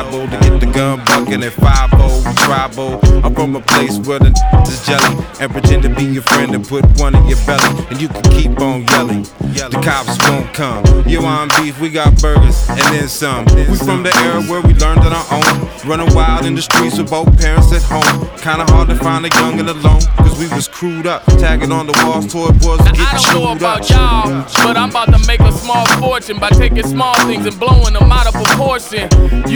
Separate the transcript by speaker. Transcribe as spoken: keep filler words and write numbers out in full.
Speaker 1: liable to get the gun bucking at five oh tribal. I'm from a place where the is jelly and pretend to be your friend and put one in your belly, and you can keep on yelling. The cops won't come. You want beef? We got burgers and then some. We from the era where we learned on our own, running wild in the streets with both parents at home. Kinda hard to find a young and alone, cause we was crewed up, tagging on the walls, toy boys to get
Speaker 2: I don't know about
Speaker 1: up.
Speaker 2: y'all, but I'm about to make a small fortune by taking small things and blowing them out of proportion. You